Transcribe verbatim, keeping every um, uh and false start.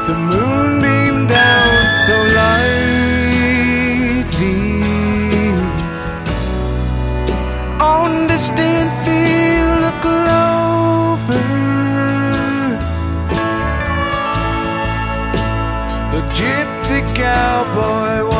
The moon beamed down so lightly on distant field of clover. The gypsy cowboy